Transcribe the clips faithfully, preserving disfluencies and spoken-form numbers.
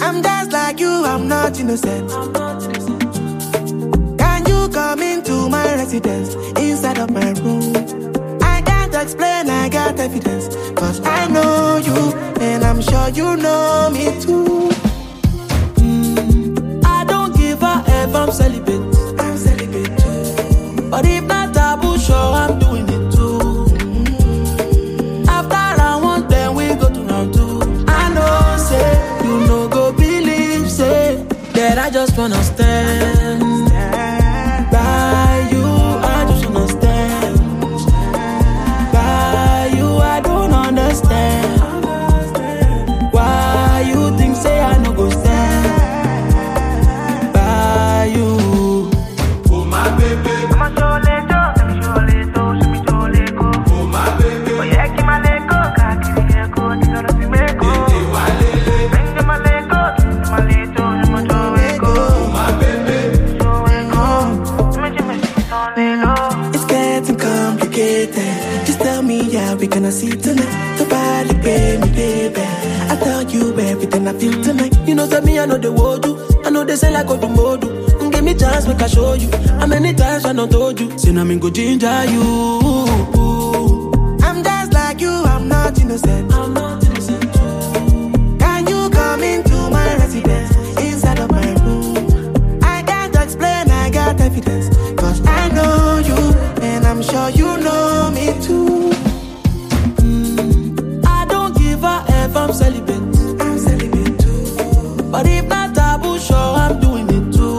I'm just like you, I'm not innocent. Can you come into my residence, inside of my room? I can't explain, I got evidence, cause I know you, and I'm sure you know me too. mm, I don't give a F, I'm celibate. I'm celibate too. But if not taboo, sure I'm doing it too. mm, After round one, then we go to round two. I know, say, you know, go believe, say, that I just wanna stand by you. I just wanna stand by you. I don't understand why you think, say, I no go stand by you. Oh my baby, I'ma show leto, let me show leto, show me show leko. oh my baby, Oh yeah, keep my leko, kakiri leko, tika no simeko. baby walele. Bring my leko, my leto, my show leko. Oh my baby, Show leko, me me son lelo. It's getting complicated. Just tell me, yeah, we gonna see tonight. Nobody pay me, baby. I tell you everything I feel tonight. You know, tell me I know the word you. I know they say like go to modu. Give me chance, make I show you. How many times I not told you? Say, I mean, go ginger you. I'm just like you, I'm not innocent. I'm not innocent. Can you come into my residence, inside of my room? I can't explain, I got evidence, cause I know you, and I'm sure you know me too. mm, I don't give a F, I'm celibate. I'm celibate too. But if not taboo, sure I'm doing it too.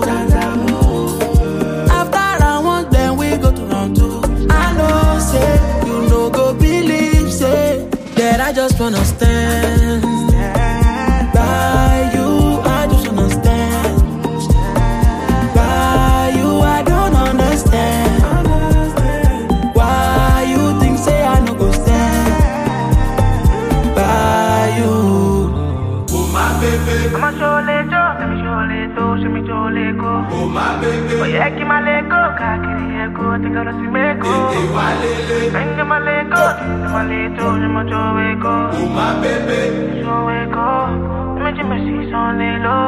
After round one, then we go to round two. I know, say, you know, go believe, say, that I just wanna stand by you. I just wanna stand by you. I don't understand why you think, say, I no go stand by you. oh my baby, I'ma show leto, let me show leto, show me show leko. oh my baby, Oh yeah, keep my leko, kakiri leko, tika no simeko. baby walele. Bring my leko, my leto, my show leko. Oh my baby, Show leko, me me son lelo.